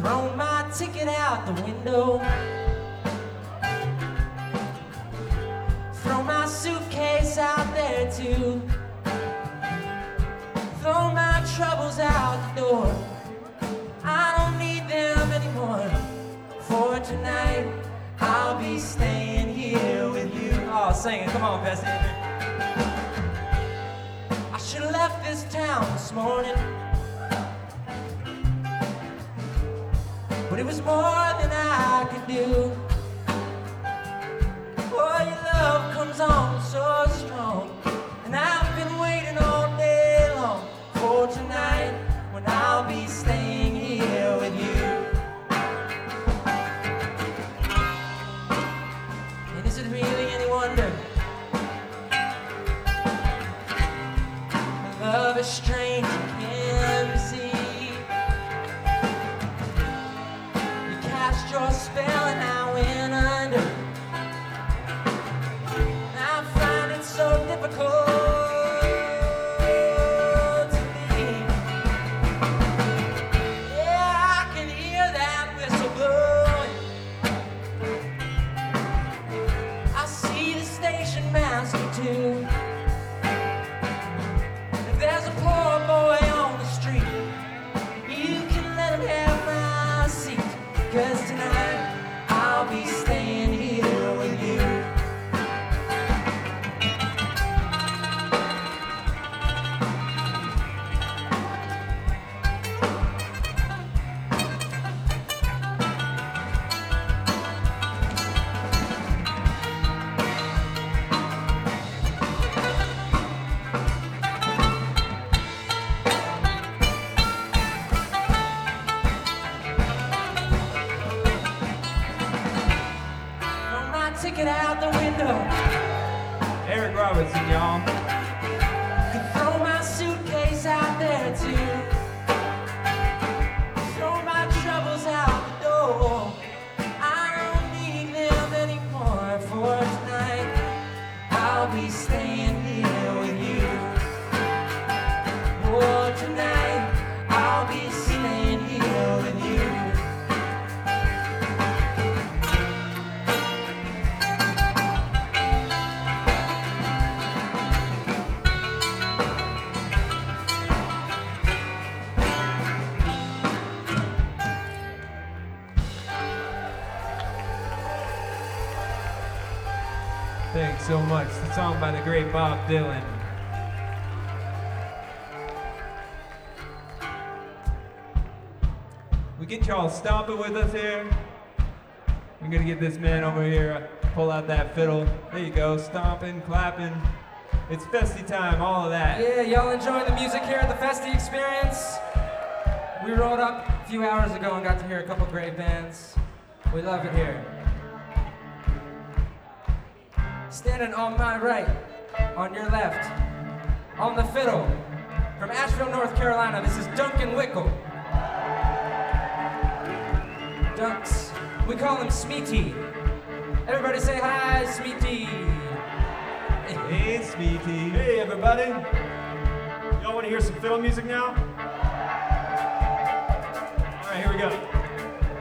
Throw my ticket out the window. Throw my suitcase out there too. Throw my troubles out the door. I don't need them anymore. For tonight, I'll be staying here with you. Oh, sing it, come on, Bessie. I should've left this town this morning, but it was more than I could do. Oh, your love comes on so strong, and I've been waiting all day long for tonight, when I'll be staying here with you. And is it really any wonder love is strange, you can't see? You cast your spell and I went under. I find it so difficult to leave. Yeah, I can hear that whistle blowing. I see the station master too. If there's a poor boy on the street, you can let him have my seat. 'Cause tonight I'll be staying here with you. Ticket out the window. Eric Robertson, y'all. Could throw my suitcase out there too. Throw my troubles out the door. I don't need them anymore. For tonight, I'll be staying here with you. For tonight, I'll be staying here with you. Thanks so much. The song by the great Bob Dylan. We get y'all stomping with us here. We're gonna get this man over here, pull out that fiddle. There you go, stomping, clapping. It's festy time, all of that. Yeah, y'all enjoy the music here at the Festy Experience? We rode up a few hours ago and got to hear a couple great bands. We love it here. Standing on my right, on your left, on the fiddle, from Asheville, North Carolina, this is Duncan Wickle. Dunks. We call him Smeety. Everybody say hi, Smeety. Hey, Smeety. Hey, everybody. Y'all want to hear some fiddle music now? All right, here we go.